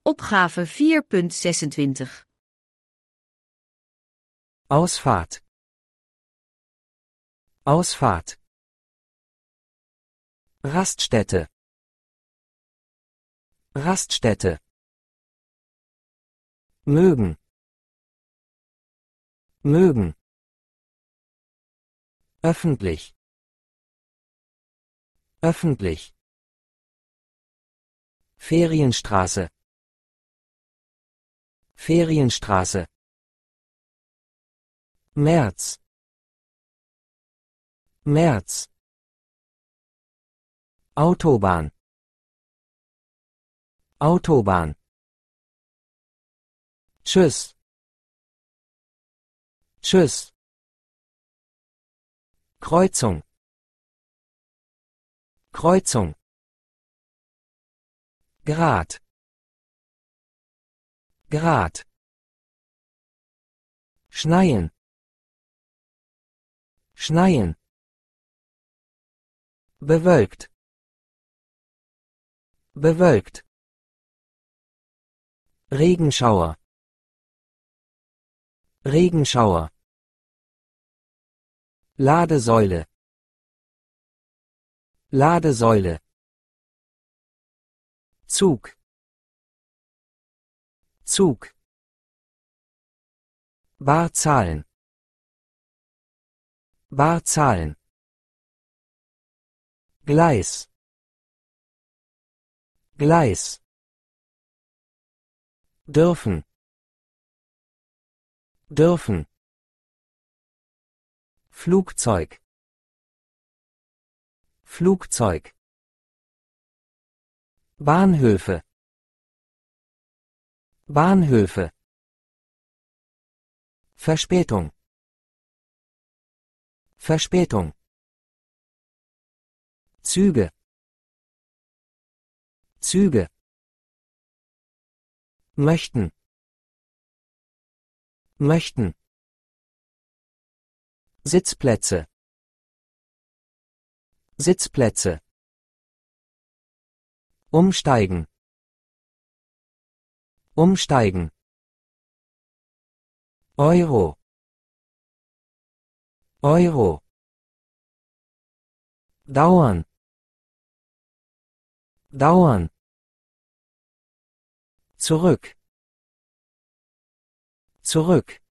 Opgave 4.26. Ausfahrt. Ausfahrt. Raststätte. Raststätte. Mögen. Mögen. Öffentlich. Öffentlich. Ferienstraße. Ferienstraße. März. März. Autobahn. Autobahn. Tschüss. Tschüss. Kreuzung. Kreuzung. Grad. Grad. Schneien. Schneien. Bewölkt. Bewölkt. Regenschauer. Regenschauer. Ladesäule. Ladesäule. Zug. Zug. Barzahlen. Barzahlen. Gleis. Gleis. Dürfen. Dürfen. Flugzeug. Flugzeug. Bahnhöfe. Bahnhöfe. Verspätung. Verspätung. Züge. Züge. Möchten. Möchten. Sitzplätze. Sitzplätze. Umsteigen. Umsteigen. Euro. Euro. Dauern. Dauern. Zurück. Zurück.